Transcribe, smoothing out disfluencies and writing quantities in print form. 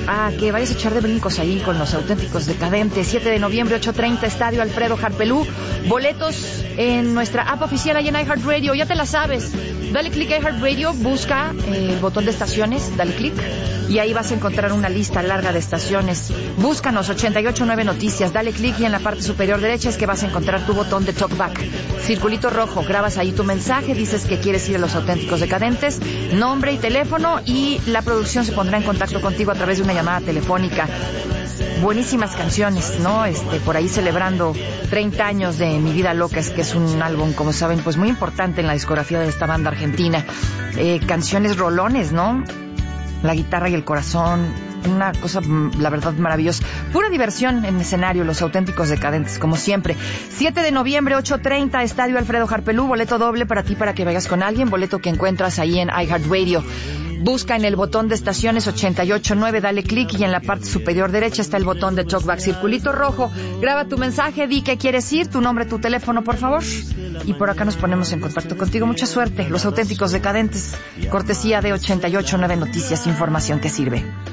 a que vayas a echar de brincos ahí con los auténticos decadentes. 7 de noviembre, 8:30, Estadio Alfredo Harpelú. Boletos en nuestra app oficial ahí en iHeartRadio. Ya te la sabes. Dale click a iHeartRadio, busca el botón de estaciones, dale click y ahí vas a encontrar una lista larga de estaciones. Búscanos 889 Noticias, dale click y en la parte superior derecha es que vas a encontrar tu botón de talkback. Circulito rojo, grabas ahí tu mensaje, dices que quieres ir a los auténticos decadentes, nombre y teléfono y la producción se pondrá en contacto contigo a través de una llamada telefónica. Buenísimas canciones, ¿no? Por ahí celebrando 30 años de Mi Vida Loca, que es un álbum, como saben, pues muy importante en la discografía de esta banda argentina. Canciones rolones, ¿no? La guitarra y el corazón, una cosa, la verdad, maravillosa. Pura diversión en escenario, los auténticos decadentes, como siempre. 7 de noviembre, 8:30, Estadio Alfredo Harpelú, boleto doble para ti, para que vayas con alguien, boleto que encuentras ahí en iHeartRadio. Busca en el botón de estaciones 889, dale clic y en la parte superior derecha está el botón de talkback, circulito rojo. Graba tu mensaje, di que quieres ir, tu nombre, tu teléfono, por favor. Y por acá nos ponemos en contacto contigo. Mucha suerte. Los auténticos decadentes, cortesía de 889 Noticias, información que sirve.